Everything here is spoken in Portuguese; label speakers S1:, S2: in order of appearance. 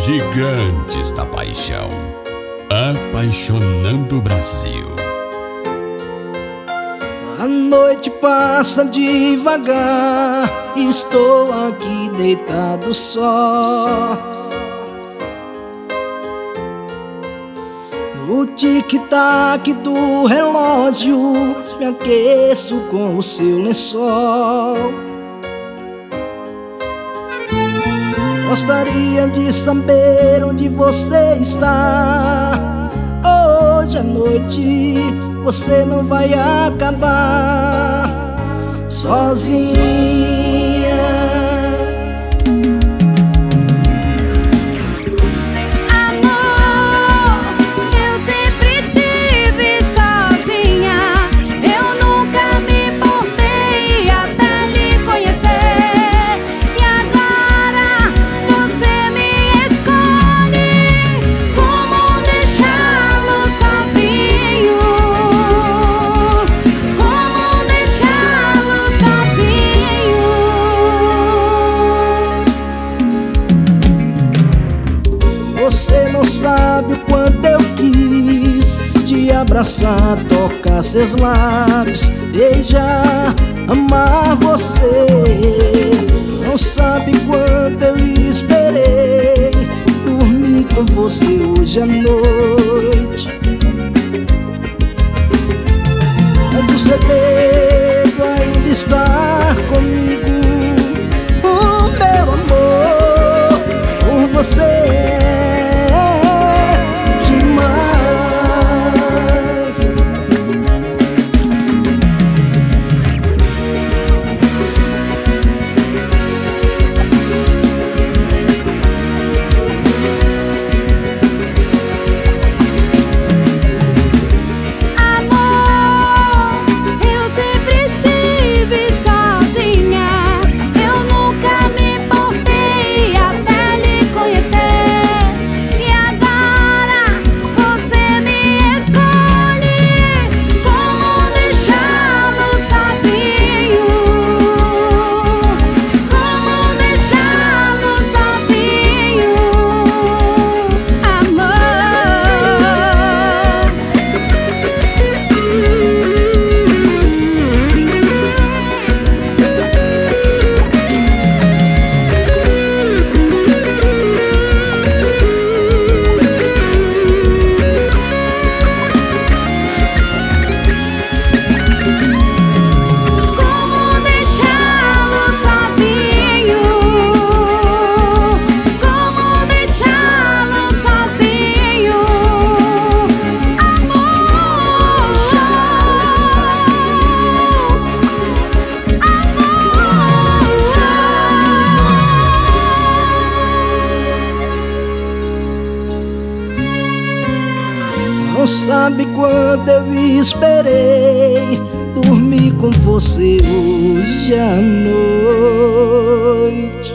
S1: Gigantes da Paixão, apaixonando o Brasil.
S2: A noite passa devagar, estou aqui deitado só. No tic-tac do relógio, me aqueço com o seu lençol. Gostaria de saber onde você está. Hoje à noite você não vai acabar sozinha. Você não sabe o quanto eu quis te abraçar, tocar seus lábios, beijar, amar você. Não sabe quanto eu esperei dormir com você hoje à noite. Mas o segredo ainda está comigo. O meu amor por você não sabe quanto eu esperei dormir com você hoje à noite.